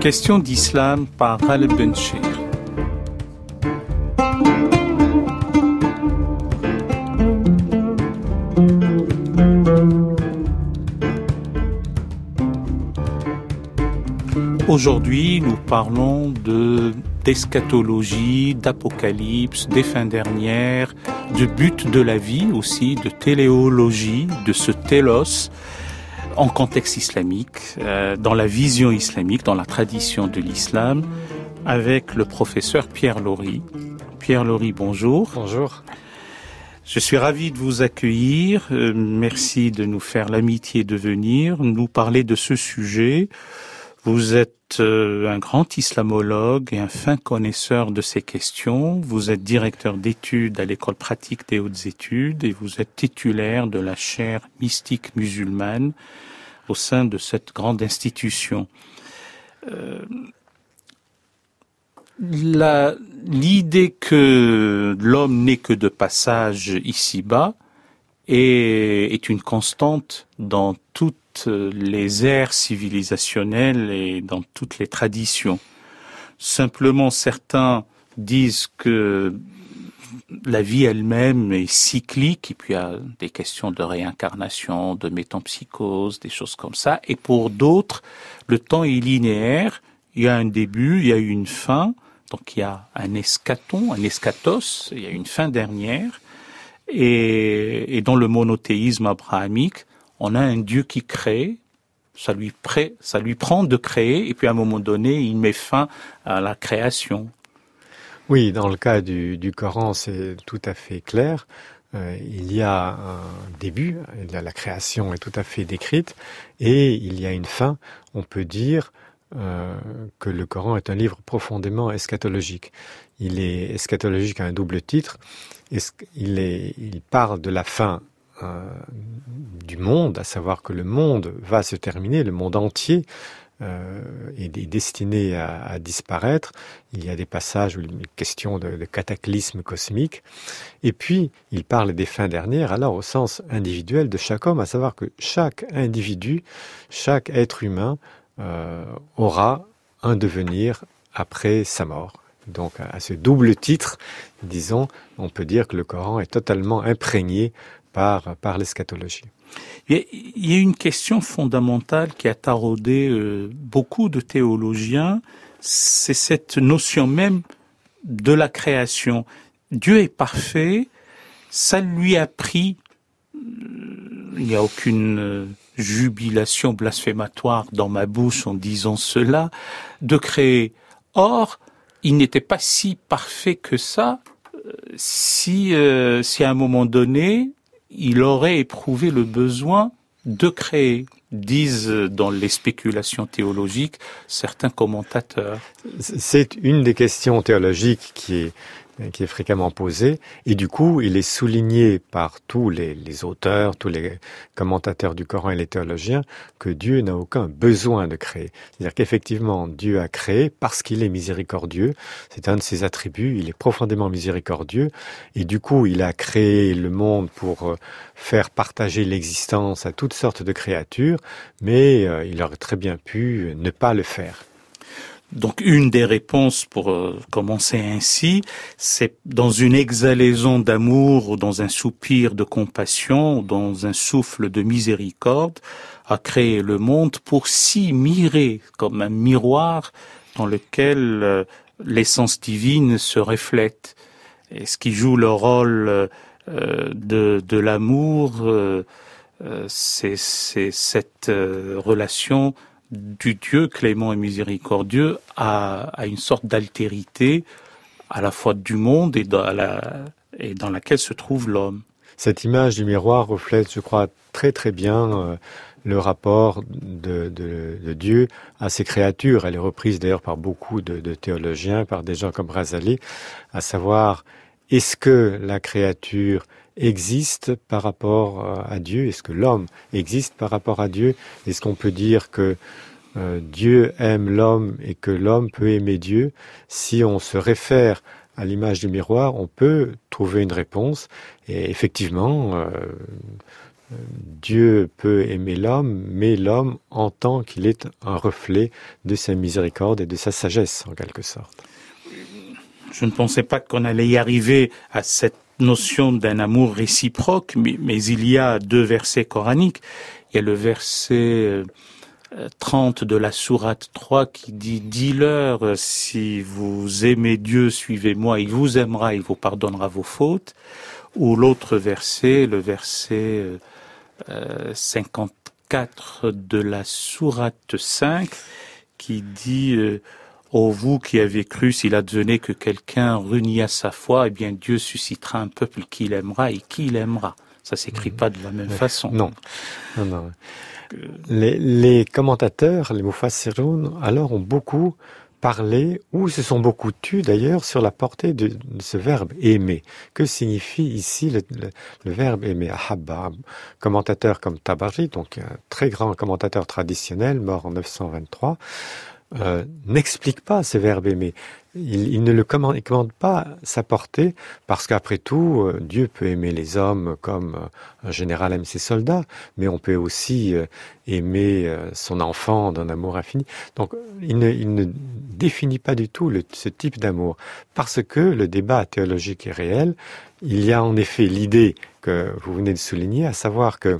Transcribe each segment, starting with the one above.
Question d'islam par Ghaleb Benchir. Aujourd'hui, nous parlons d'eschatologie, d'apocalypse, des fins dernières, de but de la vie aussi, de téléologie, de ce télos en contexte islamique, dans la vision islamique, dans la tradition de l'islam, avec le professeur Pierre Laury. Pierre Laury, bonjour. Bonjour. Je suis ravi de vous accueillir. Merci de nous faire l'amitié de venir nous parler de ce sujet. Vous êtes un grand islamologue et un fin connaisseur de ces questions. Vous êtes directeur d'études à l'École pratique des hautes études et vous êtes titulaire de la chaire mystique musulmane au sein de cette grande institution. L'idée que l'homme n'est que de passage ici-bas est une constante dans toutes les ères civilisationnelles et dans toutes les traditions. Simplement, certains disent que la vie elle-même est cyclique, et puis il y a des questions de réincarnation, de métempsychose, des choses comme ça. Et pour d'autres, le temps est linéaire, il y a un début, il y a une fin, donc il y a un eschaton, un eschatos, il y a une fin dernière. Et dans le monothéisme abrahamique, on a un Dieu qui crée, ça lui prend de créer, et puis à un moment donné, il met fin à la création. Oui, dans le cas du Coran, c'est tout à fait clair. Il y a un début, la création est tout à fait décrite, et il y a une fin. On peut dire que le Coran est un livre profondément eschatologique. Il est eschatologique à un double titre. Il parle de la fin du monde, à savoir que le monde va se terminer, le monde entier est destiné à disparaître. Il y a des passages où il est question de cataclysme cosmique. Et puis, il parle des fins dernières, alors au sens individuel de chaque homme, à savoir que chaque individu, chaque être humain aura un devenir après sa mort. Donc, à ce double titre, disons, on peut dire que le Coran est totalement imprégné par l'eschatologie. Il y a une question fondamentale qui a taraudé beaucoup de théologiens, c'est cette notion même de la création. Dieu est parfait, ça lui a pris, il n'y a aucune jubilation blasphématoire dans ma bouche en disant cela, de créer. Or, il n'était pas si parfait que ça si à un moment donné, il aurait éprouvé le besoin de créer, disent dans les spéculations théologiques certains commentateurs. C'est une des questions théologiques qui est fréquemment posée, et du coup, il est souligné par tous les auteurs, tous les commentateurs du Coran et les théologiens, que Dieu n'a aucun besoin de créer. C'est-à-dire qu'effectivement, Dieu a créé parce qu'il est miséricordieux, c'est un de ses attributs, il est profondément miséricordieux, et du coup, il a créé le monde pour faire partager l'existence à toutes sortes de créatures, mais il aurait très bien pu ne pas le faire. Donc une des réponses pour commencer ainsi, c'est dans une exhalaison d'amour ou dans un soupir de compassion, ou dans un souffle de miséricorde, à créer le monde pour s'y mirer comme un miroir dans lequel l'essence divine se reflète. Et ce qui joue le rôle de l'amour, c'est cette relation du Dieu clément et miséricordieux à une sorte d'altérité à la fois du monde et dans laquelle se trouve l'homme. Cette image du miroir reflète, je crois, très très bien le rapport de Dieu à ses créatures. Elle est reprise d'ailleurs par beaucoup de théologiens, par des gens comme Razali, à savoir, est-ce que la créature existe par rapport à Dieu? Est-ce que l'homme existe par rapport à Dieu? Est-ce qu'on peut dire que Dieu aime l'homme et que l'homme peut aimer Dieu? Si on se réfère à l'image du miroir, on peut trouver une réponse. Et effectivement, Dieu peut aimer l'homme, mais l'homme en tant qu'il est un reflet de sa miséricorde et de sa sagesse, en quelque sorte. Je ne pensais pas qu'on allait y arriver à cette notion d'un amour réciproque, mais il y a 2 versets coraniques. Il y a le verset 30 de la sourate 3 qui dit « Dis-leur, si vous aimez Dieu, suivez-moi, il vous aimera, il vous pardonnera vos fautes. » Ou l'autre verset, le verset 54 de la sourate 5 qui dit ô vous qui avez cru, s'il advenait que quelqu'un reniât sa foi, eh bien Dieu suscitera un peuple qu'il aimera et qui l'aimera. Ça s'écrit pas de la même façon. Non. Les commentateurs, les mufassiroun, alors ont beaucoup parlé, ou se sont beaucoup tus d'ailleurs, sur la portée de ce verbe aimer. Que signifie ici le verbe aimer? Ahabba, commentateur comme Tabari, donc un très grand commentateur traditionnel, mort en 923, n'explique pas ce verbe aimer. Il ne le commande pas sa portée, parce qu'après tout, Dieu peut aimer les hommes comme un général aime ses soldats, mais on peut aussi aimer son enfant d'un amour infini. Donc, il ne définit pas du tout ce type d'amour, parce que le débat théologique est réel. Il y a en effet l'idée que vous venez de souligner, à savoir que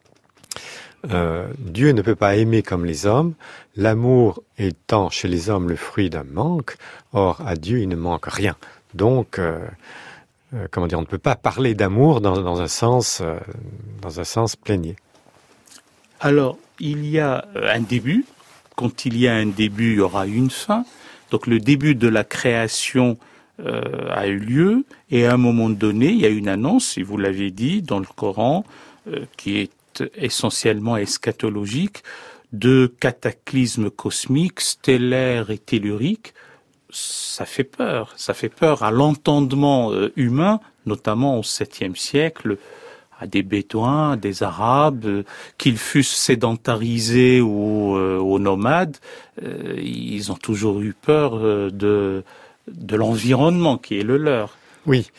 Dieu ne peut pas aimer comme les hommes, l'amour étant chez les hommes le fruit d'un manque, or à Dieu il ne manque rien. Donc, on ne peut pas parler d'amour dans un sens plénier. Alors, il y a un début. Quand il y a un début, il y aura une fin. Donc le début de la création a eu lieu, et à un moment donné, il y a une annonce, et vous l'avez dit, dans le Coran, qui est essentiellement eschatologique, de cataclysmes cosmiques, stellaires et telluriques. Ça fait peur à l'entendement humain, notamment au 7e siècle, à des Bédouins, des Arabes, qu'ils fussent sédentarisés ou nomades, ils ont toujours eu peur de l'environnement qui est le leur. Oui.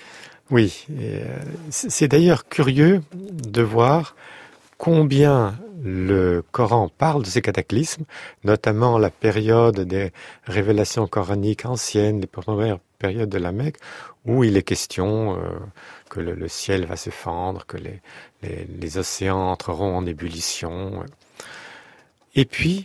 C'est d'ailleurs curieux de voir combien le Coran parle de ces cataclysmes, notamment la période des révélations coraniques anciennes, les premières périodes de la Mecque, où il est question que le ciel va se fendre, que les océans entreront en ébullition. Et puis,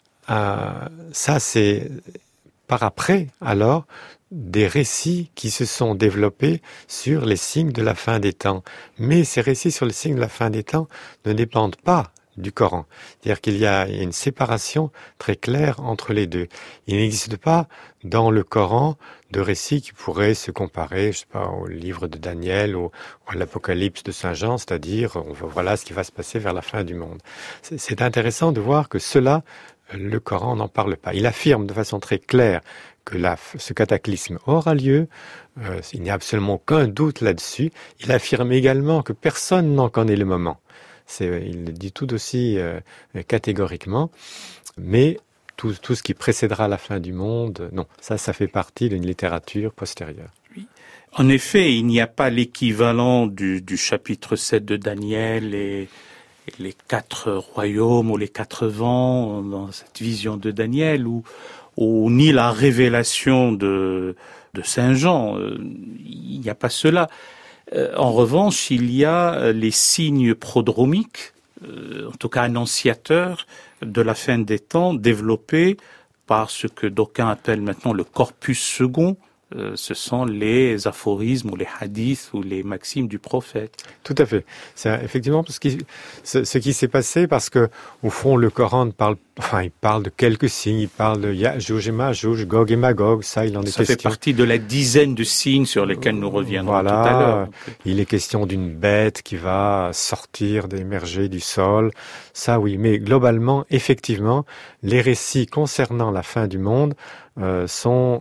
ça c'est par après, alors, des récits qui se sont développés sur les signes de la fin des temps. Mais ces récits sur les signes de la fin des temps ne dépendent pas du Coran. C'est-à-dire qu'il y a une séparation très claire entre les deux. Il n'existe pas dans le Coran de récits qui pourraient se comparer, au livre de Daniel ou à l'Apocalypse de Saint Jean, c'est-à-dire voilà ce qui va se passer vers la fin du monde. C'est intéressant de voir que cela, le Coran n'en parle pas. Il affirme de façon très claire que ce cataclysme aura lieu, il n'y a absolument aucun doute là-dessus. Il affirme également que personne n'en connaît le moment. Il le dit tout aussi catégoriquement, mais tout ce qui précédera la fin du monde, non, ça fait partie d'une littérature postérieure. Oui. En effet, il n'y a pas l'équivalent du chapitre 7 de Daniel et les 4 royaumes ou les 4 vents dans cette vision de Daniel, ou ni la révélation de Saint Jean. Il n'y a pas cela. En revanche, il y a les signes prodromiques, en tout cas annonciateurs de la fin des temps, développés par ce que d'aucuns appellent maintenant le corpus second. Ce sont les aphorismes ou les hadiths ou les maximes du prophète. Tout à fait. C'est effectivement ce qui s'est passé, parce que au fond le Coran il parle de quelques signes, il parle de Ya'juj et Ma'juj, Gog et Magog, ça il en est question. Ça fait partie de la dizaine de signes sur lesquels nous reviendrons tout à l'heure. Il est question d'une bête qui va sortir, d'émerger du sol, ça oui, mais globalement, effectivement, les récits concernant la fin du monde on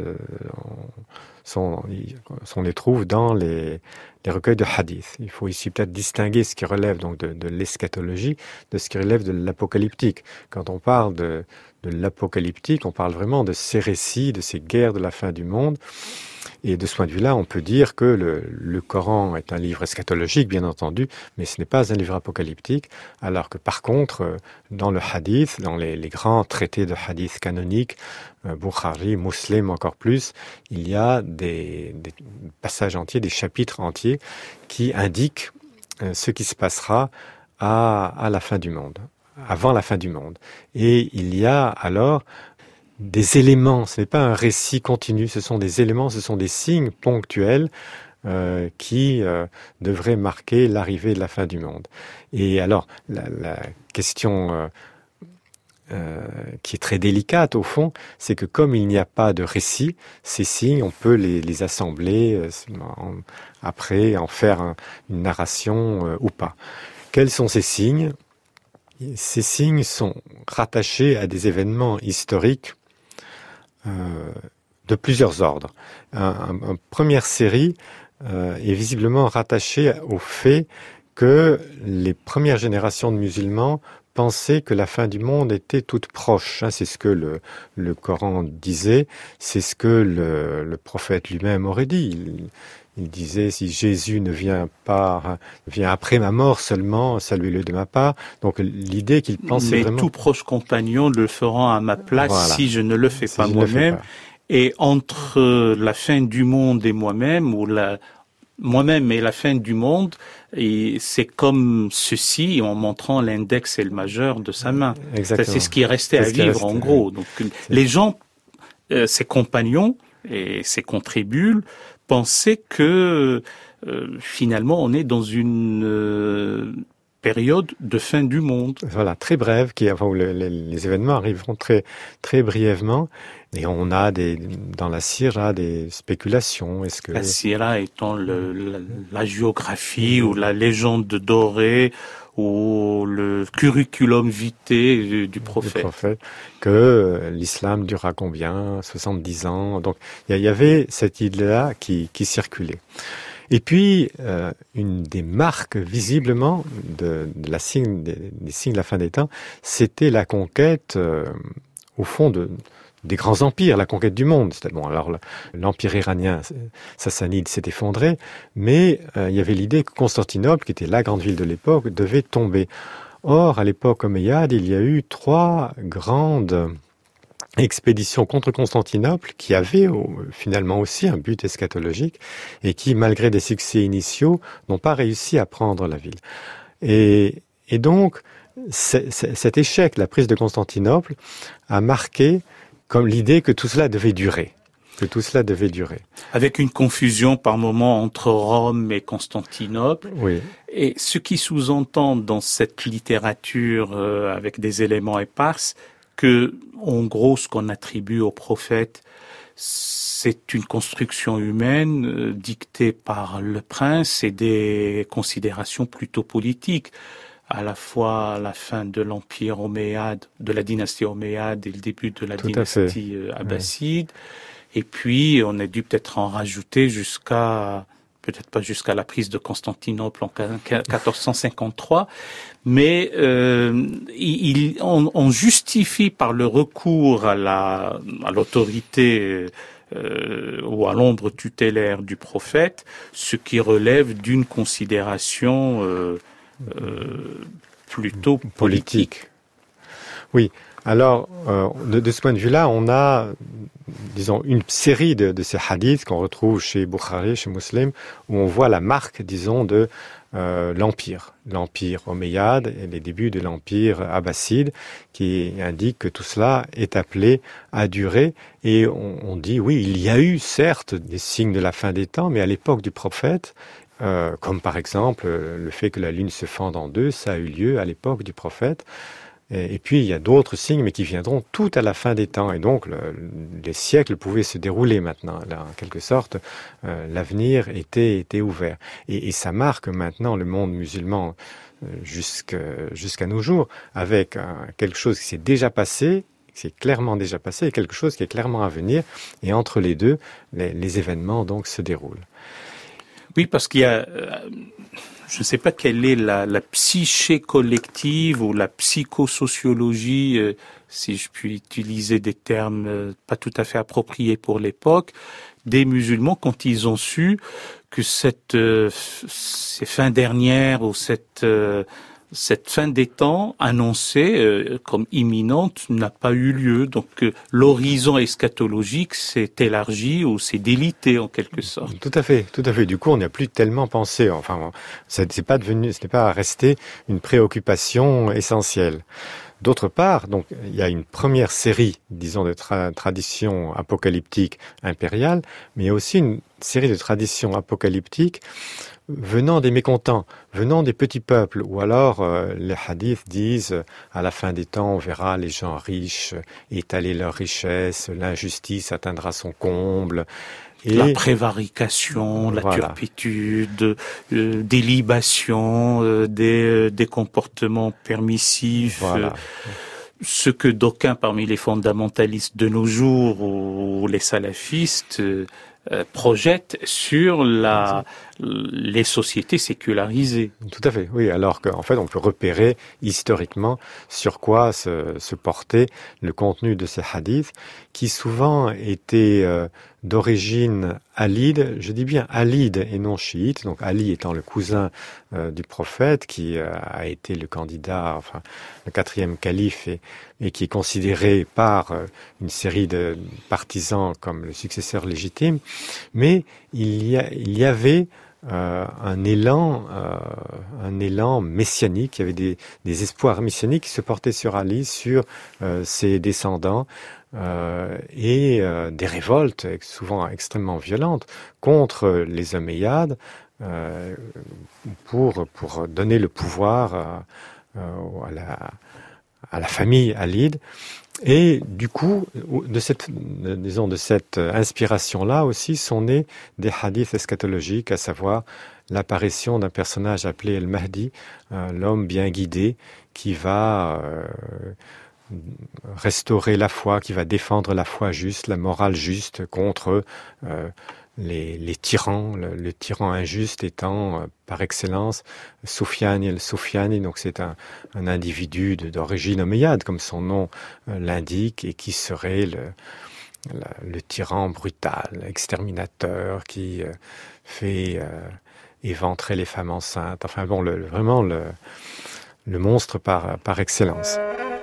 les trouve dans les recueils de hadith. Il faut ici peut-être distinguer ce qui relève donc de l'eschatologie de ce qui relève de l'apocalyptique. Quand on parle de l'apocalyptique, on parle vraiment de ces récits, de ces guerres de la fin du monde. Et de ce point de vue-là, on peut dire que le Coran est un livre eschatologique, bien entendu, mais ce n'est pas un livre apocalyptique, alors que par contre, dans le hadith, dans les grands traités de hadith canoniques, Bukhari, Muslim encore plus, il y a des passages entiers, des chapitres entiers qui indiquent ce qui se passera à la fin du monde, avant la fin du monde. Et il y a alors des éléments, ce n'est pas un récit continu, ce sont des éléments, ce sont des signes ponctuels qui devraient marquer l'arrivée de la fin du monde. Et alors, la question qui est très délicate au fond, c'est que comme il n'y a pas de récit, ces signes, on peut les assembler après, en faire une narration ou pas. Quels sont ces signes ? Ces signes sont rattachés à des événements historiques de plusieurs ordres. Une première série est visiblement rattachée au fait que les premières générations de musulmans pensaient que la fin du monde était toute proche. C'est ce que le Coran disait, c'est ce que le prophète lui-même aurait dit. Il disait, si Jésus ne vient après ma mort seulement, saluez-le de ma part. Donc l'idée qu'il pensait vraiment... Mais tout proche compagnon le feront à ma place si je ne le fais pas moi-même. Et entre la fin du monde et moi-même, moi-même et la fin du monde, et c'est comme ceci, en montrant l'index et le majeur de sa main. Exactement. C'est ce qui restait à vivre, en gros. Donc, les gens, ses compagnons et ses contribules, pensaient que finalement on est dans une période de fin du monde. Voilà, très brève, où les événements arriveront très, très brièvement. Et on a dans la Sira des spéculations. Est-ce que la Sira étant la géographie ou la légende dorée ou le curriculum vitae du prophète. Que l'islam durera combien ? 70 ans. Donc il y avait cette idée-là qui circulait. Et puis, une des marques visiblement des signes de la fin des temps, c'était la conquête, au fond, des grands empires, la conquête du monde. Alors l'empire iranien sassanide s'est effondré, mais il y avait l'idée que Constantinople, qui était la grande ville de l'époque, devait tomber. Or, à l'époque omeyyade, il y a eu 3 grandes expéditions contre Constantinople qui avaient finalement aussi un but eschatologique et qui, malgré des succès initiaux, n'ont pas réussi à prendre la ville. Et donc, cet échec, la prise de Constantinople, a marqué comme l'idée que tout cela devait durer. Avec une confusion par moment entre Rome et Constantinople. Oui. Et ce qui sous-entend dans cette littérature avec des éléments épars, que, en gros, ce qu'on attribue au prophète, c'est une construction humaine dictée par le prince et des considérations plutôt politiques. À la fois la fin de l'empire omeyyade, de la dynastie omeyyade et le début de la dynastie abbasside. Et puis, on a dû peut-être en rajouter peut-être pas jusqu'à la prise de Constantinople en 1453, mais on justifie par le recours à l'autorité ou à l'ombre tutélaire du prophète, ce qui relève d'une considération plutôt politique. Oui. Alors, de ce point de vue-là, on a, disons, une série de ces hadiths qu'on retrouve chez Bukhari, chez Muslim, où on voit la marque, disons, de l'empire omeyyade et les débuts de l'empire abbasside, qui indique que tout cela est appelé à durer. Et on dit, oui, il y a eu certes des signes de la fin des temps, mais à l'époque du prophète, comme par exemple le fait que la lune se fende en deux, ça a eu lieu à l'époque du prophète. Et puis il y a d'autres signes, mais qui viendront tout à la fin des temps. Et donc les siècles pouvaient se dérouler maintenant. Là, en quelque sorte, l'avenir était ouvert. Et ça marque maintenant le monde musulman jusqu'à nos jours, avec quelque chose qui s'est déjà passé, qui est clairement déjà passé, et quelque chose qui est clairement à venir. Et entre les deux, les événements donc se déroulent. Oui, parce qu'il y a, je ne sais pas quelle est la psyché collective ou la psychosociologie, si je puis utiliser des termes pas tout à fait appropriés pour l'époque, des musulmans quand ils ont su que ces fins dernières ou cette fin des temps annoncée comme imminente n'a pas eu lieu. Donc l'horizon eschatologique s'est élargi ou s'est délité en quelque sorte. Tout à fait, tout à fait. Du coup, on n'y a plus tellement pensé. Enfin, ce n'est pas resté une préoccupation essentielle. D'autre part, donc, il y a une première série, disons, de traditions apocalyptiques impériales, mais il y a aussi une série de traditions apocalyptiques venant des mécontents, venant des petits peuples, ou alors les hadiths disent à la fin des temps on verra les gens riches étaler leurs richesses, l'injustice atteindra son comble. Et la prévarication, la turpitude, des libations, des comportements permissifs. Voilà. Ce que d'aucuns parmi les fondamentalistes de nos jours ou les salafistes projettent sur les sociétés sécularisées. Tout à fait, oui. Alors qu'en fait, on peut repérer historiquement sur quoi se portait le contenu de ces hadiths, qui souvent étaient d'origine alide. Je dis bien alide et non chiite. Donc Ali étant le cousin du prophète, qui a été le candidat, enfin le 4e calife, et qui est considéré par une série de partisans comme le successeur légitime. Mais il y avait un élan messianique. Il y avait des espoirs messianiques qui se portaient sur Ali, sur ses descendants, et des révoltes souvent extrêmement violentes contre les Omeyyades, pour donner le pouvoir à la famille alide. Et du coup, de cette inspiration-là aussi sont nés des hadiths eschatologiques, à savoir l'apparition d'un personnage appelé El Mahdi, l'homme bien guidé, qui va restaurer la foi, qui va défendre la foi juste, la morale juste contre les tyrans, le tyran injuste étant par excellence Soufiane el-Soufiani, donc c'est un individu d'origine omeyyade, comme son nom l'indique, et qui serait le tyran brutal, exterminateur, qui fait éventrer les femmes enceintes, enfin bon, vraiment le monstre par excellence.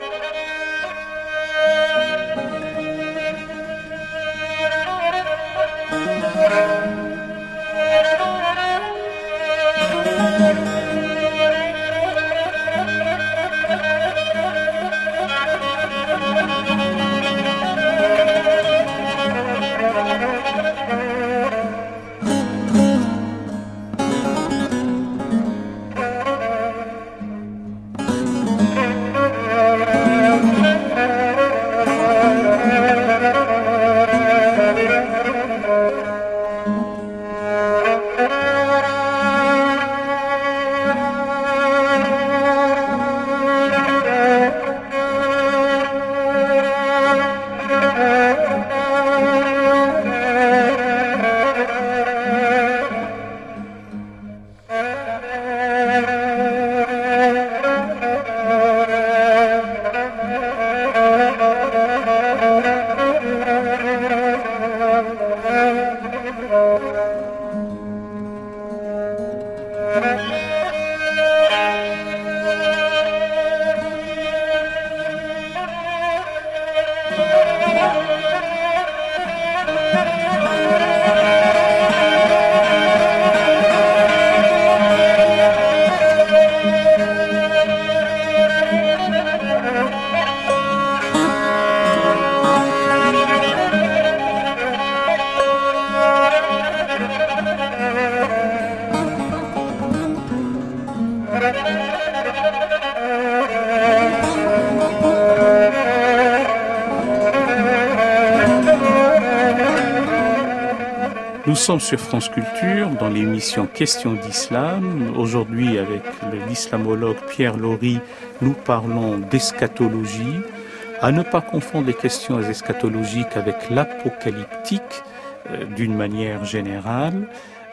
Nous sommes sur France Culture dans l'émission Questions d'Islam. Aujourd'hui, avec l'islamologue Pierre Laury, nous parlons d'eschatologie. À ne pas confondre les questions eschatologiques avec l'apocalyptique d'une manière générale.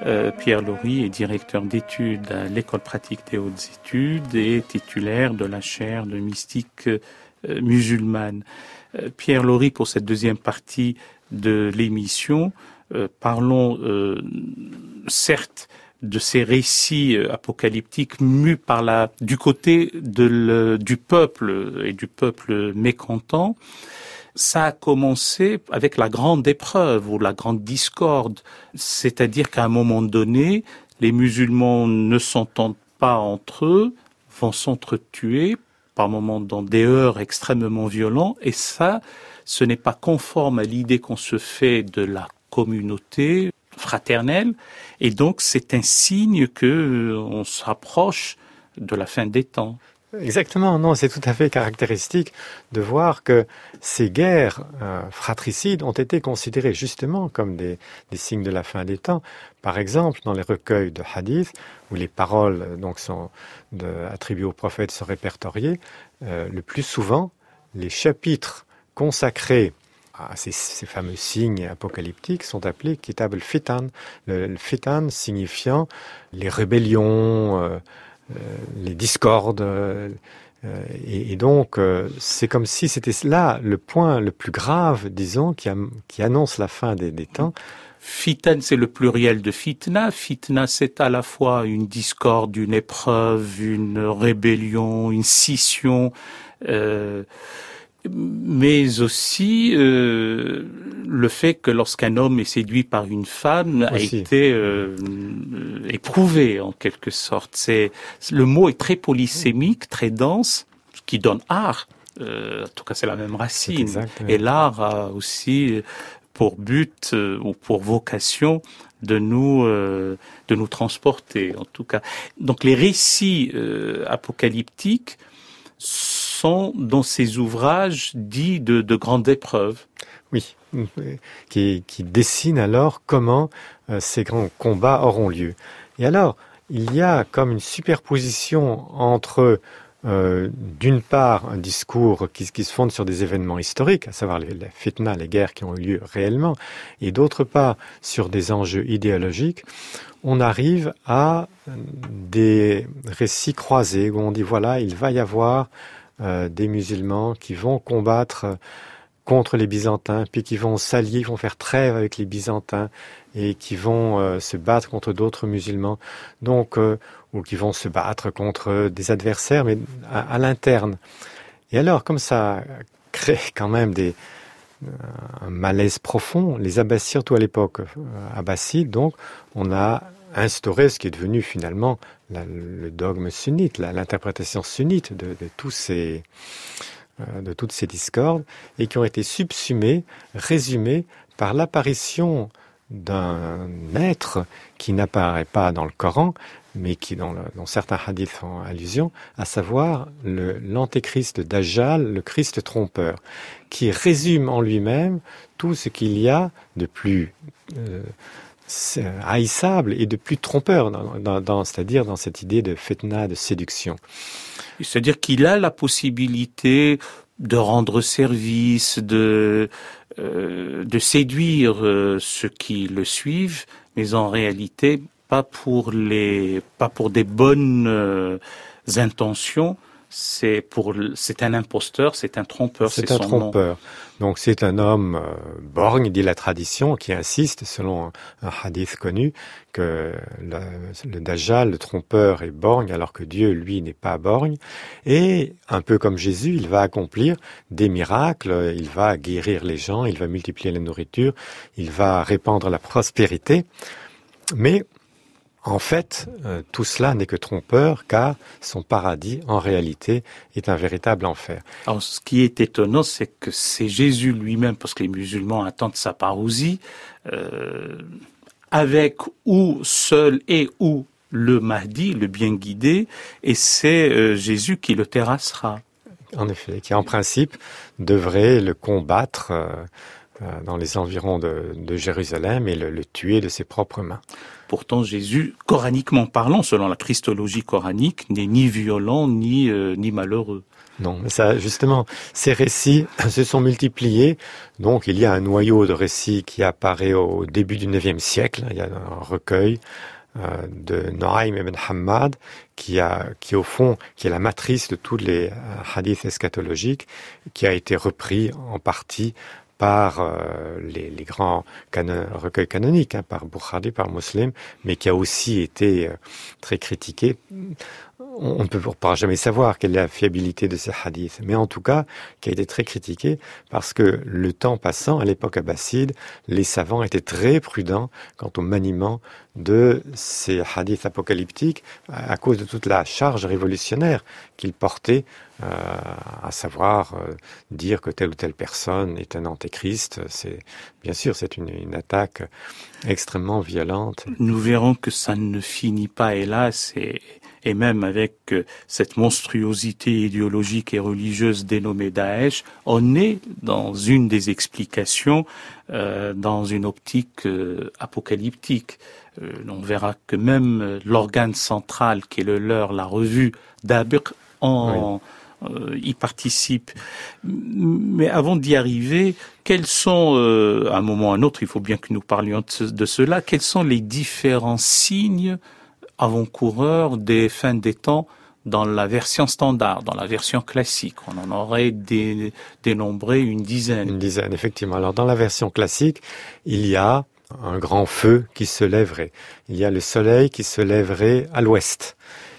Pierre Laurie est directeur d'études à l'École pratique des hautes études et titulaire de la chaire de mystique musulmane. Pierre Laurie, pour cette deuxième partie de l'émission, parlons certes de ces récits apocalyptiques mus du côté du peuple et du peuple mécontent. Ça a commencé avec la grande épreuve ou la grande discorde, c'est-à-dire qu'à un moment donné, les musulmans ne s'entendent pas entre eux, vont s'entretuer, par moments dans des heurts extrêmement violents, et ça, ce n'est pas conforme à l'idée qu'on se fait de la communauté fraternelle, et donc c'est un signe que on s'approche de la fin des temps. Exactement, non, c'est tout à fait caractéristique de voir que ces guerres fratricides ont été considérées justement comme des signes de la fin des temps. Par exemple, dans les recueils de hadith, où les paroles donc attribuées aux prophètes sont répertoriées, le plus souvent, les chapitres consacrés à ces fameux signes apocalyptiques sont appelés Kitab al-Fitan. Le Fitan signifiant les rébellions, les discordes, et donc c'est comme si c'était là le point le plus grave, disons, qui annonce la fin des temps. Fitan, c'est le pluriel de fitna. Fitna, c'est à la fois une discorde, une épreuve, une rébellion, une scission, mais aussi le fait que lorsqu'un homme est séduit par une femme a été éprouvé en quelque sorte. Le mot est très polysémique, très dense, ce qui donne art. En tout cas, c'est la même racine. Exact, oui. Et l'art a aussi pour but ou pour vocation de nous transporter, en tout cas. Donc les récits apocalyptiques sont dans ces ouvrages dits de grande épreuve. Oui, qui dessinent alors comment ces grands combats auront lieu. Et alors, il y a comme une superposition entre d'une part un discours qui se fonde sur des événements historiques, à savoir les fitna, les guerres qui ont eu lieu réellement, et d'autre part sur des enjeux idéologiques. On arrive à des récits croisés où on dit voilà, il va y avoir des musulmans qui vont combattre contre les Byzantins, puis qui vont s'allier, ils vont faire trêve avec les Byzantins et qui vont se battre contre d'autres musulmans, donc ou qui vont se battre contre des adversaires, mais à l'interne. Et alors, comme ça crée quand même un malaise profond, les Abbassides, surtout à l'époque abbasside, donc on a instauré ce qui est devenu finalement le dogme sunnite, l'interprétation sunnite de toutes ces discordes, et qui ont été subsumées, résumées par l'apparition d'un être qui n'apparaît pas dans le Coran, mais qui dont certains hadiths font allusion, à savoir l'antéchrist Dajjal, le Christ trompeur, qui résume en lui-même tout ce qu'il y a de plus haïssable et de plus trompeur, c'est-à-dire dans cette idée de fitna, de séduction. C'est-à-dire qu'il a la possibilité de rendre service, de séduire ceux qui le suivent, mais en réalité pas pour des bonnes intentions. C'est un imposteur, c'est un trompeur. C'est un trompeur. Donc c'est un homme borgne, dit la tradition, qui insiste, selon un hadith connu, que le Dajjal, le trompeur, est borgne, alors que Dieu, lui, n'est pas borgne. Et un peu comme Jésus, il va accomplir des miracles, il va guérir les gens, il va multiplier la nourriture, il va répandre la prospérité. Mais en fait, tout cela n'est que trompeur, car son paradis, en réalité, est un véritable enfer. Alors, ce qui est étonnant, c'est que c'est Jésus lui-même, parce que les musulmans attendent sa parousie, avec ou seul et ou le Mahdi, le bien guidé, et c'est Jésus qui le terrassera. En effet, qui en principe devrait le combattre dans les environs de Jérusalem et le tuer de ses propres mains. Pourtant, Jésus, coraniquement parlant, selon la christologie coranique, n'est ni violent ni malheureux. Non, mais ça, justement, ces récits se sont multipliés. Donc, il y a un noyau de récits qui apparaît au début du IXe siècle. Il y a un recueil de Noaim ibn Hammad qui au fond, qui est la matrice de tous les hadiths eschatologiques, qui a été repris en partie par les grands recueils canoniques, par Bukhari, par Muslim, mais qui a aussi été très critiqué. On ne pourra jamais savoir quelle est la fiabilité de ces hadiths, mais en tout cas, qui a été très critiqué parce que le temps passant, à l'époque abbasside, les savants étaient très prudents quant au maniement de ces hadiths apocalyptiques à cause de toute la charge révolutionnaire qu'ils portaient, à savoir dire que telle ou telle personne est un antéchrist. Bien sûr, c'est une attaque extrêmement violente. Nous verrons que ça ne finit pas, hélas, et même avec cette monstruosité idéologique et religieuse dénommée Daesh, on est dans une des explications, dans une optique apocalyptique. On verra que même l'organe central qui est le leur, la revue d'Abr, y participe. Mais avant d'y arriver, quels sont, à un moment ou à un autre, il faut bien que nous parlions de cela, quels sont les différents signes avant-coureurs des fins des temps dans la version standard, dans la version classique? On en aurait dénombré une dizaine. Une dizaine, effectivement. Alors, dans la version classique, il y a un grand feu qui se lèverait. Il y a le soleil qui se lèverait à l'ouest.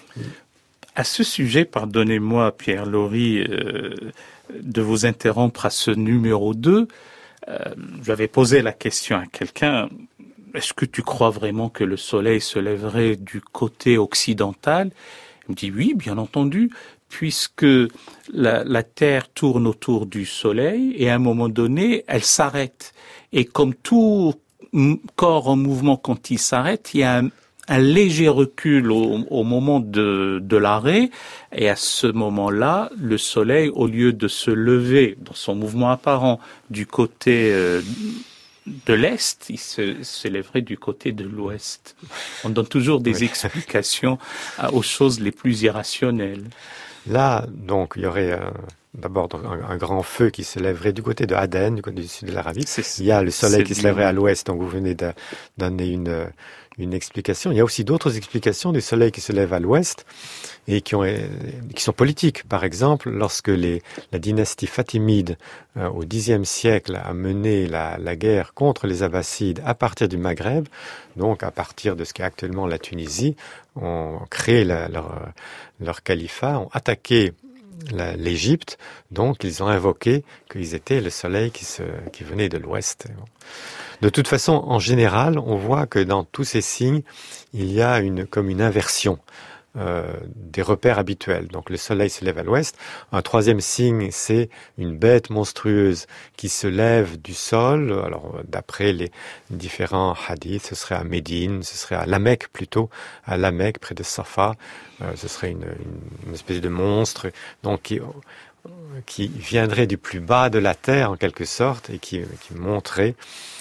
À ce sujet, pardonnez-moi, Pierre Laurie, de vous interrompre à ce numéro 2. J'avais posé la question à quelqu'un. Est-ce que tu crois vraiment que le soleil se lèverait du côté occidental? Il me dit oui, bien entendu, puisque la Terre tourne autour du soleil et à un moment donné, elle s'arrête. Et comme tout corps en mouvement, quand il s'arrête, il y a un léger recul au moment de l'arrêt, et à ce moment-là, le soleil, au lieu de se lever dans son mouvement apparent du côté de l'Est, il se lèverait du côté de l'Ouest. On donne toujours des explications aux choses les plus irrationnelles. Là, donc, il y aurait d'abord un grand feu qui se lèverait du côté de Aden, du côté du sud de l'Arabie. Il y a le soleil qui se lèverait à l'ouest, donc vous venez de donner une explication. Il y a aussi d'autres explications du soleil qui se lève à l'ouest et qui sont politiques. Par exemple, lorsque la dynastie fatimide au Xe siècle a mené la guerre contre les Abbassides à partir du Maghreb, donc à partir de ce qu'est actuellement la Tunisie, ont créé leur califat, ont attaqué l'Égypte, donc ils ont invoqué qu'ils étaient le soleil qui venait de l'ouest. De toute façon, en général, on voit que dans tous ces signes, il y a comme une inversion des repères habituels. Donc le soleil se lève à l'ouest. Un troisième signe, c'est une bête monstrueuse qui se lève du sol. Alors d'après les différents hadiths, ce serait à Médine, ce serait à La Mecque plutôt, à La Mecque près de Safa. Ce serait une espèce de monstre, donc qui viendrait du plus bas de la terre en quelque sorte et qui monterait.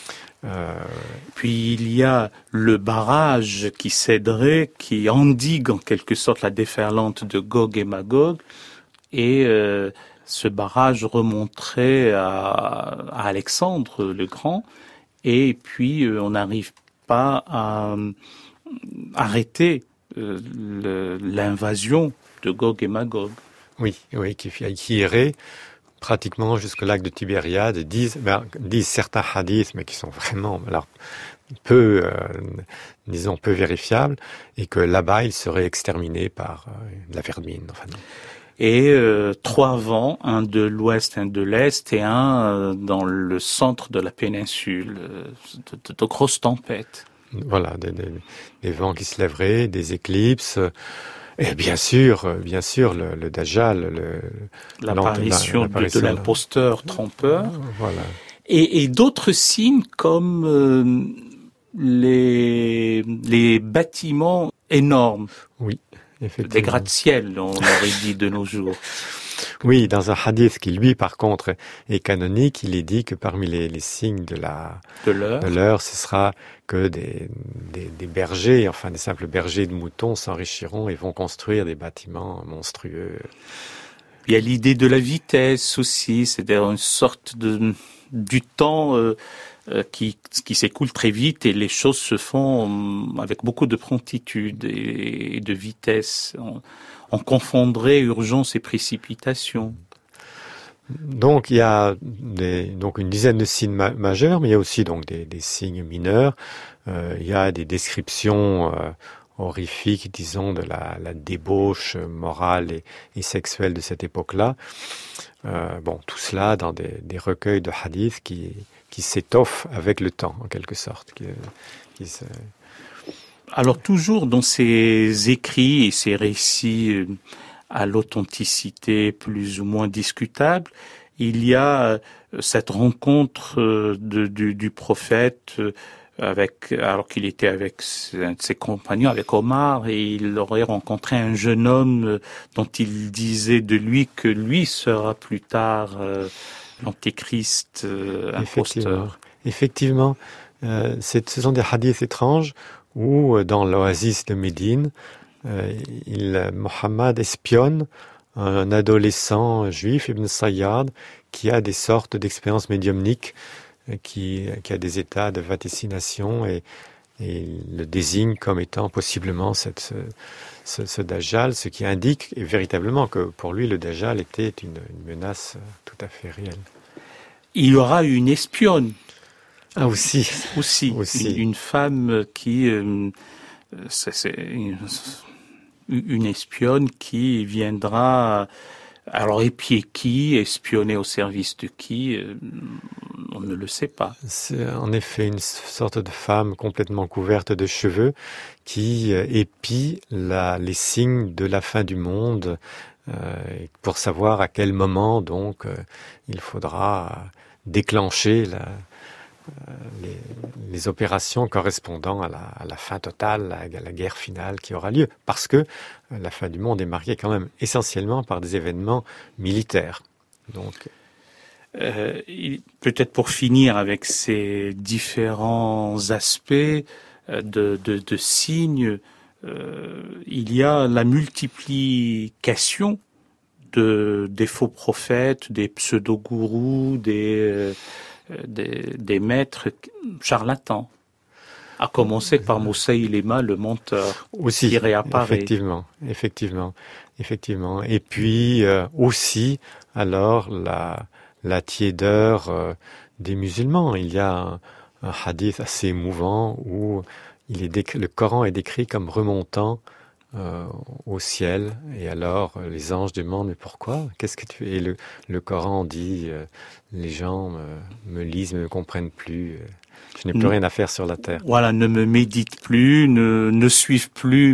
Puis il y a le barrage qui céderait, qui endigue en quelque sorte la déferlante de Gog et Magog, et ce barrage remonterait à Alexandre le Grand, et puis on n'arrive pas à arrêter l'invasion de Gog et Magog. Oui, qui irait pratiquement jusqu'au lac de Tibériade, disent certains hadiths, mais qui sont vraiment peu vérifiables, et que là-bas, il serait exterminé par la vermine. Enfin, non. Et 3 vents, un de l'ouest, un de l'est, et un dans le centre de la péninsule, de grosses tempêtes. Voilà, des vents qui se lèveraient, des éclipses. Et bien sûr, le Dajjal, l'apparition de l'imposteur trompeur. Voilà. Et d'autres signes comme les bâtiments énormes. Oui, effectivement. Des gratte-ciel, on aurait dit de nos jours. Oui, dans un hadith qui, lui, par contre, est canonique, il est dit que parmi les signes de l'heure, ce sera que des bergers, enfin des simples bergers de moutons s'enrichiront et vont construire des bâtiments monstrueux. Il y a l'idée de la vitesse aussi, c'est-à-dire une sorte du temps qui s'écoule très vite et les choses se font avec beaucoup de promptitude et de vitesse. On confondrait urgence et précipitation. Donc il y a donc une dizaine de signes majeurs, mais il y a aussi donc des signes mineurs. Il y a des descriptions horrifiques, disons, de la débauche morale et sexuelle de cette époque-là. Tout cela dans des recueils de hadiths qui s'étoffent avec le temps, en quelque sorte. Alors toujours dans ces écrits et ces récits à l'authenticité plus ou moins discutable, il y a cette rencontre du prophète alors qu'il était avec un de ses compagnons, avec Omar, et il aurait rencontré un jeune homme dont il disait de lui que lui sera plus tard l'antéchrist imposteur. Effectivement, ce sont des hadiths étranges où dans l'oasis de Médine, Mohammed espionne un adolescent juif, Ibn Sayyad, qui a des sortes d'expériences médiumniques, qui a des états de vaticination et il le désigne comme étant possiblement ce Dajjal, ce qui indique véritablement que pour lui le Dajjal était une menace tout à fait réelle. Il y aura une espionne. Ah aussi. Une femme qui c'est une espionne qui viendra épier qui, espionner au service de qui, on ne le sait pas. C'est en effet une sorte de femme complètement couverte de cheveux qui épie les signes de la fin du monde pour savoir à quel moment donc il faudra déclencher les opérations correspondant à la fin totale, à la guerre finale qui aura lieu. Parce que la fin du monde est marquée quand même essentiellement par des événements militaires. Donc, peut-être pour finir avec ces différents aspects de signes, il y a la multiplication des faux prophètes, des pseudo-gourous, des maîtres charlatans, à commencer par Moussaïlima, le menteur, aussi, qui réapparaît. Effectivement. Et puis aussi, alors, la tiédeur des musulmans. Il y a un hadith assez émouvant où le Coran est décrit comme remontant au ciel, et alors les anges demandent mais pourquoi, qu'est-ce que tu fais, et le Coran dit les gens me lisent mais ne comprennent plus, je n'ai plus rien à faire sur la terre. Voilà, ne me méditent plus, ne suivent plus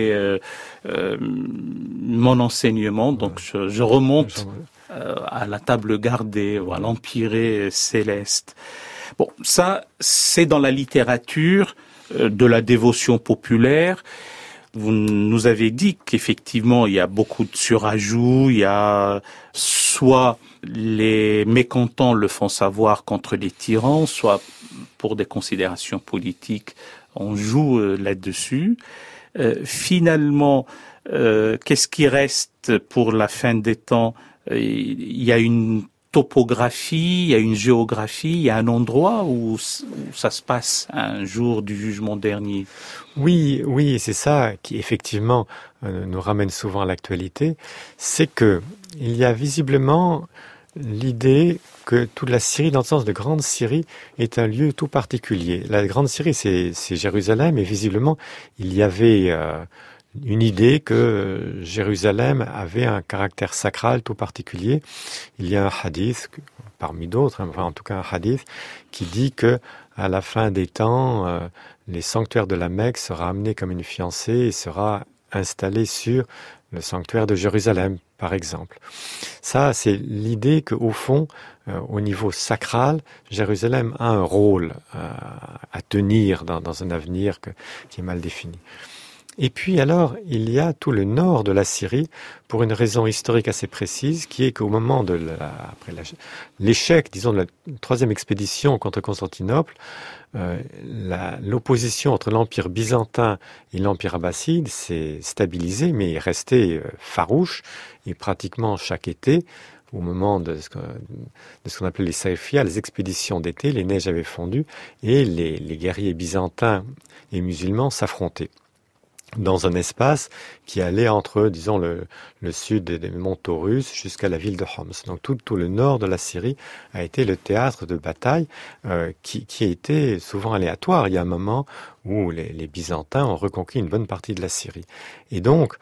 mon enseignement, donc je remonte à la table gardée, à l'empyrée céleste. Bon, ça c'est dans la littérature de la dévotion populaire. Vous nous avez dit qu'effectivement, il y a beaucoup de surajouts, il y a soit les mécontents le font savoir contre les tyrans, soit pour des considérations politiques, on joue là-dessus. Finalement, qu'est-ce qui reste pour la fin des temps ? Il y a une topographie, il y a une géographie, il y a un endroit où ça se passe un jour du jugement dernier. Oui, c'est ça qui effectivement nous ramène souvent à l'actualité, c'est que il y a visiblement l'idée que toute la Syrie, dans le sens de Grande Syrie, est un lieu tout particulier. La Grande Syrie, c'est Jérusalem, et visiblement il y avait une idée que Jérusalem avait un caractère sacral tout particulier. Il y a un hadith, parmi d'autres, en tout cas un hadith, qui dit que à la fin des temps, les sanctuaires de la Mecque sera amené comme une fiancée et sera installé sur le sanctuaire de Jérusalem, par exemple. Ça, c'est l'idée qu'au fond, au niveau sacral, Jérusalem a un rôle à tenir dans un avenir qui est mal défini. Et puis alors, il y a tout le nord de la Syrie, pour une raison historique assez précise, qui est qu'au moment de l'échec, disons, de la troisième expédition contre Constantinople, l'opposition entre l'Empire byzantin et l'Empire abbasside s'est stabilisée, mais est restée farouche, et pratiquement chaque été, au moment de ce qu'on appelait les Saïfia, les expéditions d'été, les neiges avaient fondu, et les guerriers byzantins et musulmans s'affrontaient dans un espace qui allait entre, disons, le sud des monts Taurus jusqu'à la ville de Homs. Donc tout le nord de la Syrie a été le théâtre de bataille qui a été souvent aléatoire. Il y a un moment où les Byzantins ont reconquis une bonne partie de la Syrie. Et donc,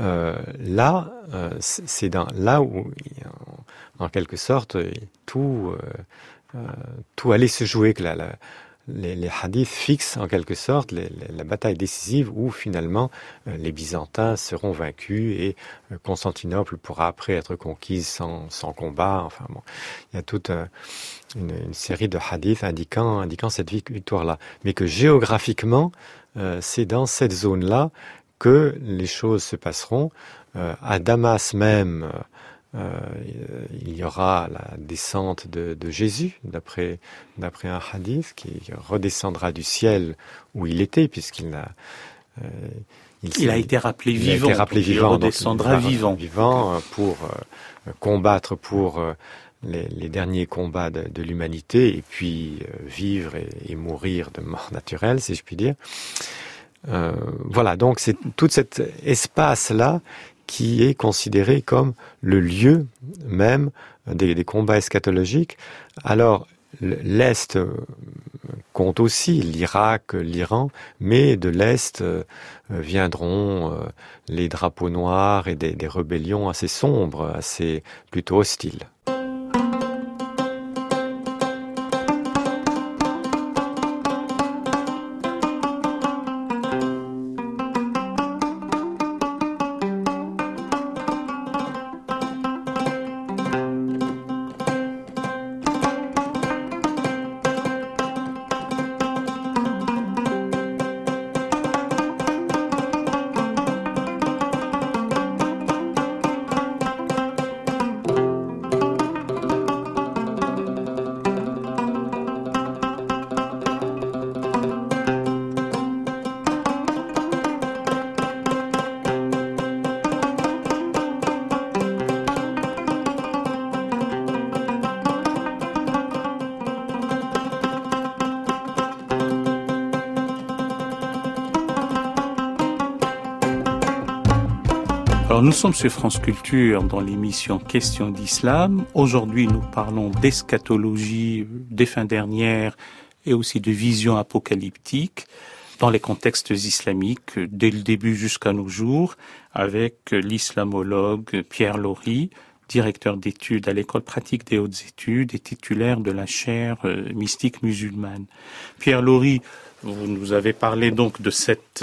c'est là où, en quelque sorte, tout allait se jouer, que les hadiths fixent en quelque sorte la bataille décisive où finalement les Byzantins seront vaincus et Constantinople pourra après être conquise sans combat. Enfin bon, il y a toute une série de hadiths indiquant cette victoire-là. Mais que géographiquement, c'est dans cette zone-là que les choses se passeront. À Damas même, il y aura la descente de Jésus, d'après un hadith, qui redescendra du ciel où il était, puisqu'il a... il a été rappelé vivant. Il redescendra vivant pour combattre pour les derniers combats de l'humanité, et puis vivre et mourir de mort naturelle, si je puis dire. Voilà, donc c'est tout cet espace-là qui est considéré comme le lieu même des combats eschatologiques. Alors, l'Est compte aussi, l'Irak, l'Iran, mais de l'Est viendront les drapeaux noirs et des rébellions assez sombres, assez plutôt hostiles. Alors nous sommes sur France Culture dans l'émission Questions d'Islam. Aujourd'hui nous parlons d'eschatologie des fins dernières et aussi de vision apocalyptique dans les contextes islamiques dès le début jusqu'à nos jours avec l'islamologue Pierre Laury, directeur d'études à l'École pratique des hautes études et titulaire de la chaire mystique musulmane. Pierre Laury, vous nous avez parlé donc de cette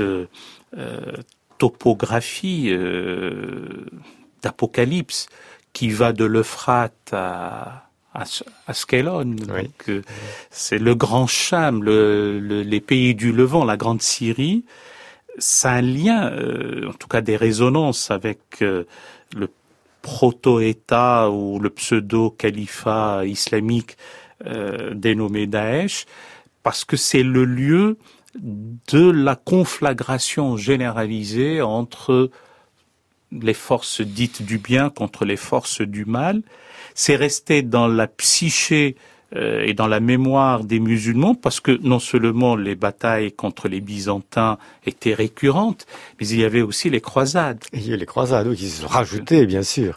topographie d'Apocalypse qui va de l'Euphrate à Askelon. Oui. Donc, c'est le grand Cham, les pays du Levant, la grande Syrie. Ça a un lien, en tout cas des résonances avec le proto-État ou le pseudo-califat islamique dénommé Daesh, parce que c'est le lieu de la conflagration généralisée entre les forces dites du bien contre les forces du mal. C'est resté dans la psyché et dans la mémoire des musulmans parce que non seulement les batailles contre les Byzantins étaient récurrentes, mais il y avait aussi les croisades. Il y a les croisades, oui, qui se sont rajoutées, bien sûr,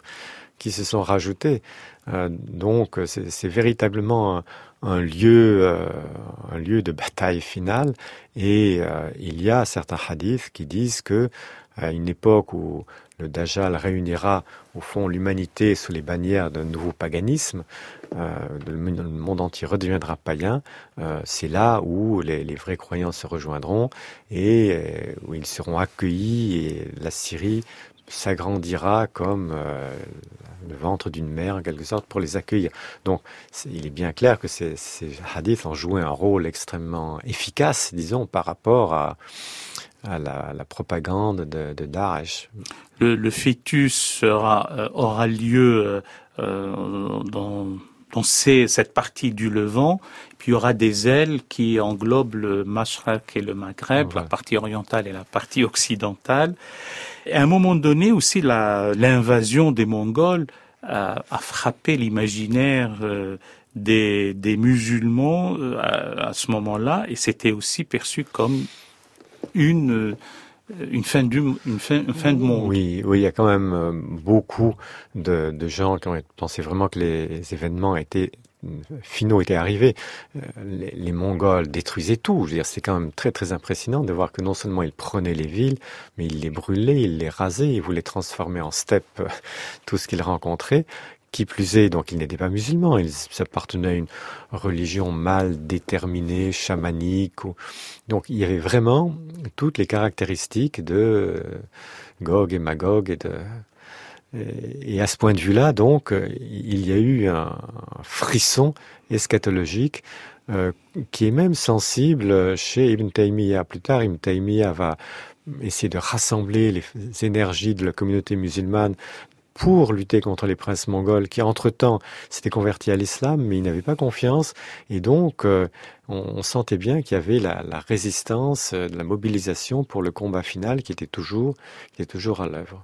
donc c'est véritablement un lieu de bataille finale, et il y a certains hadiths qui disent que à une époque où le Dajjal réunira au fond l'humanité sous les bannières d'un nouveau paganisme, le monde entier redeviendra païen, c'est là où les vrais croyants se rejoindront et où ils seront accueillis, et la Syrie s'agrandira comme le ventre d'une mère en quelque sorte pour les accueillir. Donc il est bien clair que ces hadiths ont joué un rôle extrêmement efficace, disons, par rapport à à la propagande de Daesh. Le fœtus aura lieu dans cette partie du Levant, puis il y aura des ailes qui englobent le Mashraq et le Maghreb, la partie orientale et la partie occidentale. Et à un moment donné aussi, l'invasion des Mongols a frappé l'imaginaire des musulmans à ce moment-là, et c'était aussi perçu comme une fin de monde. Oui, il y a quand même beaucoup de gens qui ont pensé vraiment que les événements finaux étaient arrivés. Les Mongols détruisaient tout. Je veux dire, c'est quand même très très impressionnant de voir que non seulement ils prenaient les villes, mais ils les brûlaient, ils les rasaient, ils voulaient transformer en steppe tout ce qu'ils rencontraient. Qui plus est, donc ils n'étaient pas musulmans, ils appartenaient à une religion mal déterminée, chamanique. Donc il y avait vraiment toutes les caractéristiques de Gog et Magog. Et à ce point de vue-là, donc, il y a eu un frisson eschatologique qui est même sensible chez Ibn Taymiyyah. Plus tard, Ibn Taymiyyah va essayer de rassembler les énergies de la communauté musulmane pour lutter contre les princes mongols qui, entre-temps, s'étaient convertis à l'islam, mais ils n'avaient pas confiance. Et donc, on sentait bien qu'il y avait la résistance, la mobilisation pour le combat final qui était toujours à l'œuvre.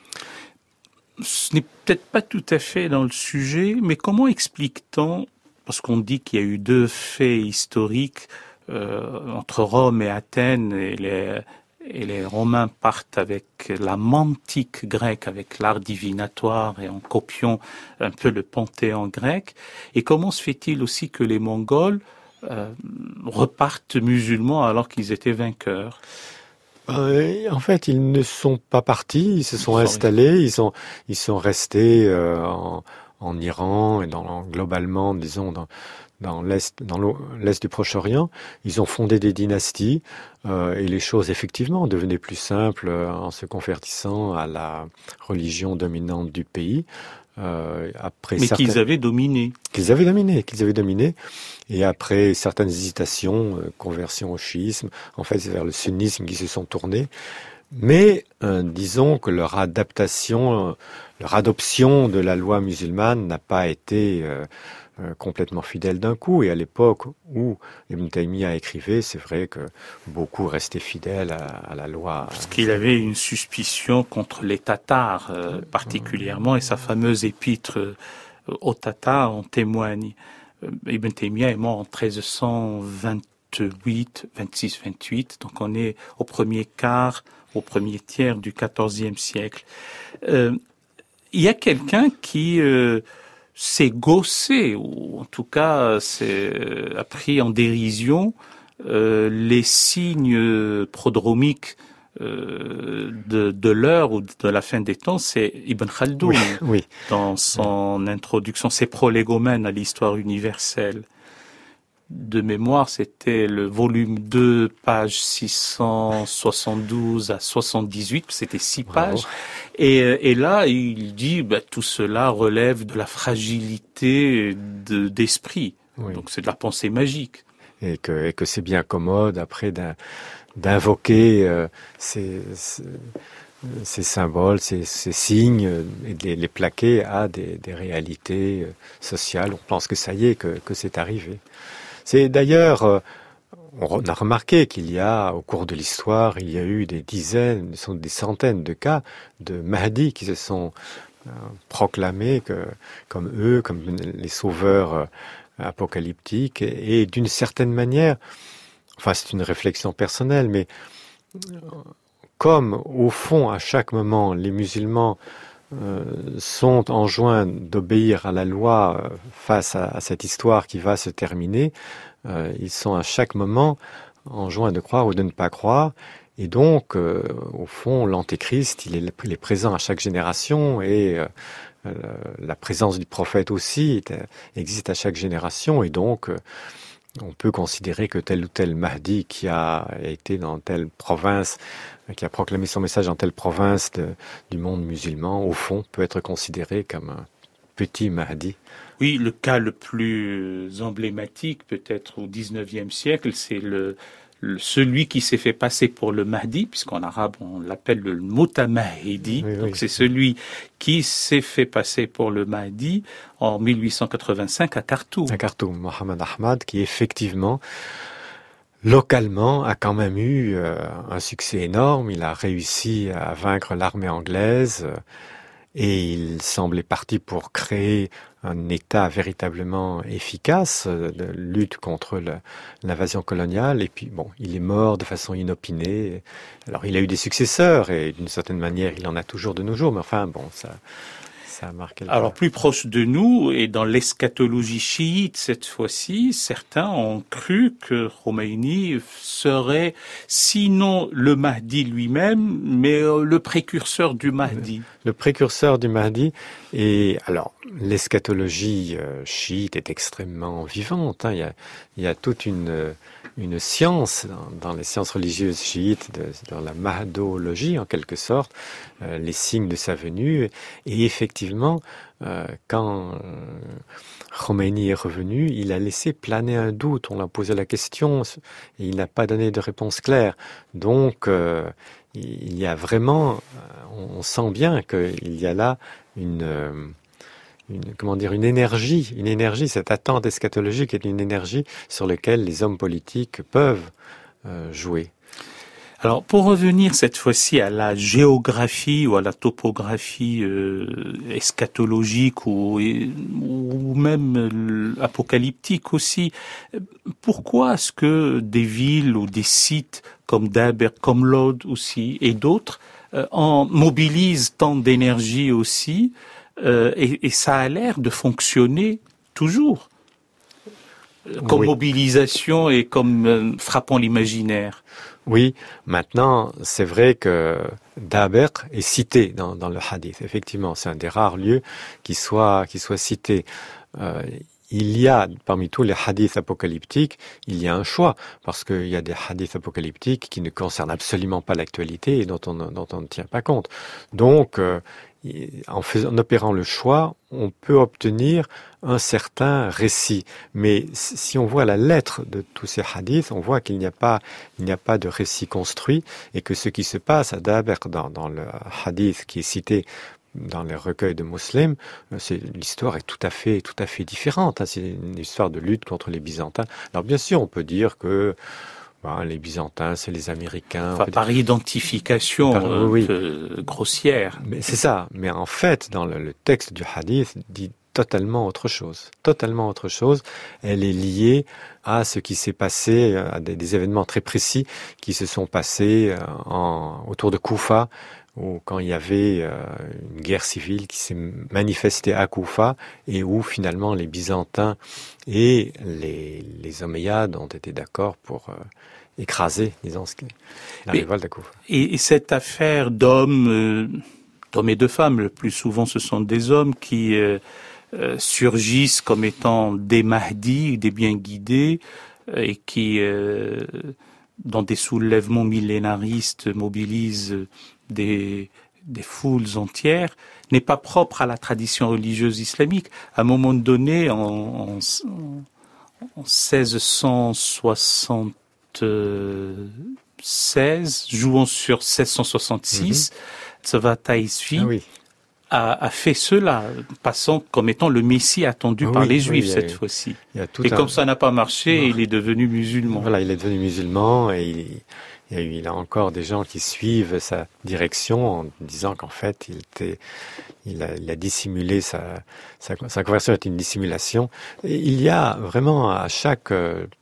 Ce n'est peut-être pas tout à fait dans le sujet, mais comment explique-t-on, parce qu'on dit qu'il y a eu deux faits historiques entre Rome et Athènes, et les Romains partent avec la mantique grecque, avec l'art divinatoire, et en copiant un peu le panthéon grec. Et comment se fait-il aussi que les Mongols repartent musulmans alors qu'ils étaient vainqueurs? En fait, ils ne sont pas partis, ils se sont installés, ils sont restés en Iran et globalement, disons, dans l'est du Proche-Orient. Ils ont fondé des dynasties et les choses effectivement devenaient plus simples en se convertissant à la religion dominante du pays. Qu'ils avaient dominé. Qu'ils avaient dominé. Et après certaines hésitations, conversion au chiisme, en fait c'est vers le sunnisme qu'ils se sont tournés. Mais disons que leur adoption de la loi musulmane n'a pas été complètement fidèle d'un coup. Et à l'époque où Ibn Taymiyyah écrivait, c'est vrai que beaucoup restaient fidèles à la loi. Parce qu'il avait une suspicion contre les Tatars particulièrement, et sa fameuse épître aux Tatars en témoigne. Ibn Taymiyyah est mort en 1328, 26-28, donc on est au premier tiers du XIVe siècle. Il y a quelqu'un qui s'est gaussé, ou en tout cas a pris en dérision les signes prodromiques de l'heure ou de la fin des temps, c'est Ibn Khaldoun, oui. Dans son introduction, ses prolégomènes à l'histoire universelle. De mémoire, c'était le volume 2, page 672 à 78, c'était 6 pages. Et là, il dit, tout cela relève de la fragilité d'esprit. Oui. Donc c'est de la pensée magique. Et que c'est bien commode après d'invoquer ces symboles, ces signes, et de les plaquer à des réalités sociales. On pense que ça y est, que c'est arrivé. C'est d'ailleurs, on a remarqué qu'il y a, au cours de l'histoire, il y a eu des dizaines, des centaines de cas de Mahdi qui se sont proclamés comme les sauveurs apocalyptiques. Et d'une certaine manière, enfin c'est une réflexion personnelle, mais comme au fond, à chaque moment, les musulmans sont enjoints d'obéir à la loi face à cette histoire qui va se terminer, ils sont à chaque moment enjoints de croire ou de ne pas croire. Et donc, au fond, l'antéchrist, il est présent à chaque génération et la présence du prophète aussi existe à chaque génération. Et donc, on peut considérer que tel ou tel Mahdi qui a été dans telle province, qui a proclamé son message dans telle province du monde musulman, au fond, peut être considéré comme un petit Mahdi. Oui, le cas le plus emblématique, peut-être au XIXe siècle, c'est celui qui s'est fait passer pour le Mahdi, puisqu'en arabe on l'appelle le Mutamahidi, Oui, donc oui. c'est celui qui s'est fait passer pour le Mahdi en 1885 à Khartoum. À Khartoum, Mohamed Ahmad, qui effectivement, localement, a quand même eu un succès énorme. Il a réussi à vaincre l'armée anglaise et il semblait parti pour créer un État véritablement efficace de lutte contre l'invasion coloniale. Et puis, bon, il est mort de façon inopinée. Alors, il a eu des successeurs et d'une certaine manière, il en a toujours de nos jours. Mais enfin, bon, ça a marqué le Alors pas. plus proche de nous et dans l'eschatologie chiite cette fois-ci, certains ont cru que Khomeini serait sinon le Mahdi lui-même, mais le précurseur du Mahdi. Le précurseur du Mahdi. Et alors, l'eschatologie chiite est extrêmement vivante. Hein. Il y a toute une science dans les sciences religieuses chiites, dans la mahdologie en quelque sorte, les signes de sa venue. Et effectivement, quand Khomeini est revenu, il a laissé planer un doute. On l'a posé la question et il n'a pas donné de réponse claire. Donc, il y a vraiment, on sent bien qu'il y a là une énergie, cette attente eschatologique est une énergie sur laquelle les hommes politiques peuvent jouer. Alors, pour revenir cette fois-ci à la géographie ou à la topographie eschatologique ou même apocalyptique aussi, pourquoi est-ce que des villes ou des sites comme Daber, comme Lod aussi et d'autres en mobilisent tant d'énergie aussi et ça a l'air de fonctionner toujours comme mobilisation et comme frappant l'imaginaire. Oui, maintenant, c'est vrai que Daber est cité dans le hadith. Effectivement, c'est un des rares lieux qui soit cité. Il y a, parmi tous les hadiths apocalyptiques, il y a un choix, parce qu'il y a des hadiths apocalyptiques qui ne concernent absolument pas l'actualité et dont on ne tient pas compte. Donc, en opérant le choix, on peut obtenir un certain récit. Mais si on voit la lettre de tous ces hadiths, on voit qu'il n'y a pas de récit construit et que ce qui se passe à Daber dans le hadith qui est cité dans les recueils de musulmans, l'histoire est tout à fait différente. C'est une histoire de lutte contre les Byzantins. Alors bien sûr, on peut dire que les Byzantins, c'est les Américains. Enfin, par identification grossière. Mais c'est ça. Mais en fait, dans le texte du hadith dit totalement autre chose. Totalement autre chose. Elle est liée à ce qui s'est passé, à des événements très précis qui se sont passés autour de Koufa, où quand il y avait une guerre civile qui s'est manifestée à Koufa et où finalement les Byzantins et les Omeyyades ont été d'accord pour écraser, disons, la révolte à Koufa. Et cette affaire d'hommes et de femmes, le plus souvent ce sont des hommes qui surgissent comme étant des Mahdis, des bien guidés, et qui, dans des soulèvements millénaristes, mobilisent des foules entières, n'est pas propre à la tradition religieuse islamique. À un moment donné, en 1676, jouant sur 1666, Tzava Taïsvi a fait cela, passant comme étant le Messie attendu par les Juifs cette fois-ci. Et comme ça n'a pas marché, il est devenu musulman. Voilà, il est devenu musulman et il a encore des gens qui suivent sa direction en disant qu'en fait, il a dissimulé sa conversion est une dissimulation. Et il y a vraiment à chaque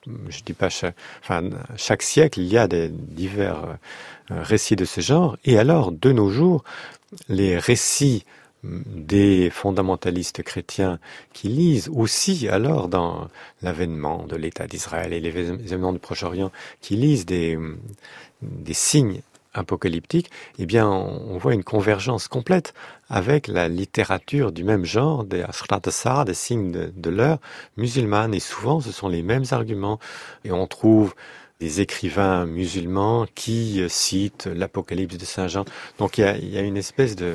siècle, il y a des divers récits de ce genre. Et alors, de nos jours, les récits des fondamentalistes chrétiens qui lisent aussi alors dans l'avènement de l'État d'Israël et les événements du Proche-Orient, qui lisent des signes apocalyptiques, eh bien on voit une convergence complète avec la littérature du même genre, des Ashrat as-Sa'a, des signes de l'heure musulmane, et souvent ce sont les mêmes arguments, et on trouve des écrivains musulmans qui citent l'Apocalypse de Saint Jean. Donc il y a une espèce de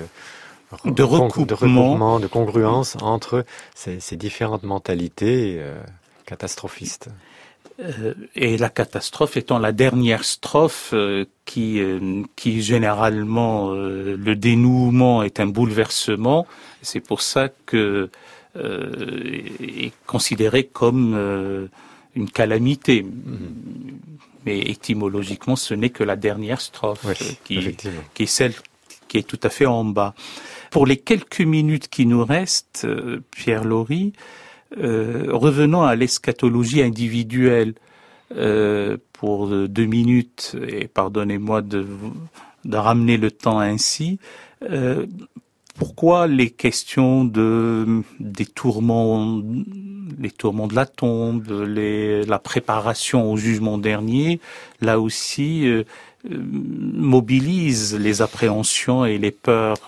recoupement, de congruence entre ces différentes mentalités catastrophiste. Et la catastrophe étant la dernière strophe qui généralement le dénouement est un bouleversement. C'est pour ça que est considéré comme une calamité. Mais étymologiquement, ce n'est que la dernière strophe qui est celle qui est tout à fait en bas. Pour les quelques minutes qui nous restent, Pierre Lori, revenons à l'eschatologie individuelle pour 2 minutes, et pardonnez-moi de ramener le temps ainsi. Pourquoi les questions des tourments de la tombe, la préparation au jugement dernier, là aussi mobilisent les appréhensions et les peurs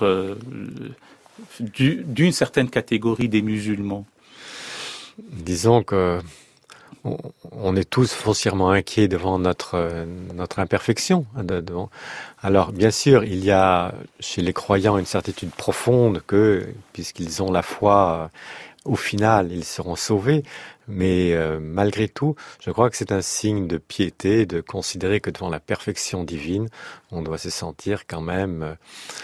d'une certaine catégorie des musulmans? Disons que on est tous foncièrement inquiets devant notre imperfection. Alors, bien sûr, il y a chez les croyants une certitude profonde que, puisqu'ils ont la foi, au final, ils seront sauvés. Mais malgré tout, je crois que c'est un signe de piété de considérer que devant la perfection divine, on doit se sentir quand même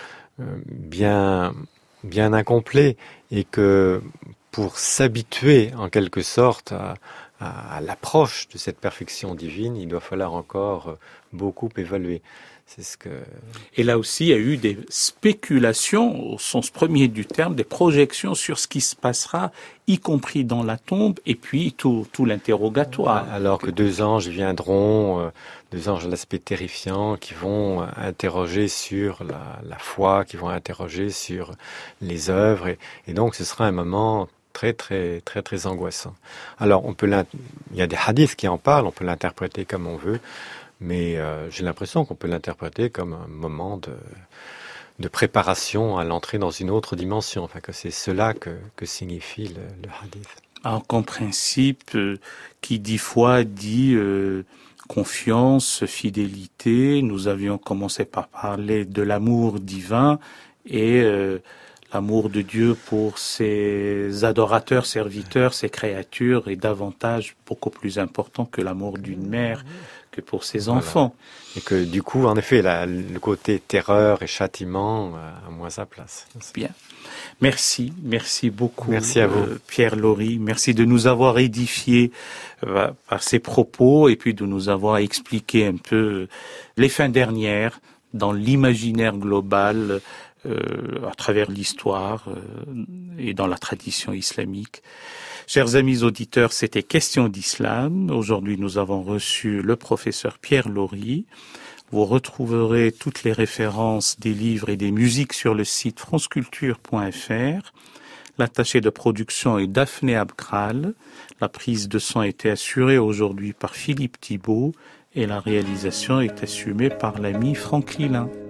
bien incomplet, et que pour s'habituer en quelque sorte à l'approche de cette perfection divine, il doit falloir encore beaucoup évaluer. C'est ce que... Et là aussi, il y a eu des spéculations, au sens premier du terme, des projections sur ce qui se passera, y compris dans la tombe, et puis tout l'interrogatoire. Alors que 2 anges viendront, 2 anges à l'aspect terrifiant, qui vont interroger sur la foi, qui vont interroger sur les œuvres, et donc ce sera un moment très très très très angoissant. Alors il y a des hadiths qui en parlent, on peut l'interpréter comme on veut, mais j'ai l'impression qu'on peut l'interpréter comme un moment de préparation à l'entrée dans une autre dimension, enfin que c'est cela que signifie le hadith. Alors qu'en principe, qui dit foi dit confiance, fidélité. Nous avions commencé par parler de l'amour divin et l'amour de Dieu pour ses adorateurs, serviteurs, ses créatures est davantage, beaucoup plus important que l'amour d'une mère que pour ses enfants. Et que du coup, en effet, le côté terreur et châtiment a moins sa place. Bien. Merci beaucoup. Merci à vous. Pierre Lori. Merci de nous avoir édifiés par ces propos et puis de nous avoir expliqué un peu les fins dernières dans l'imaginaire global à travers l'histoire et dans la tradition islamique. Chers amis auditeurs, c'était Question d'Islam. Aujourd'hui, nous avons reçu le professeur Pierre Lori. Vous retrouverez toutes les références des livres et des musiques sur le site franceculture.fr. L'attaché de production est Daphné Abkral. La prise de son a été assurée aujourd'hui par Philippe Thibault et la réalisation est assumée par l'ami Franck Lilin.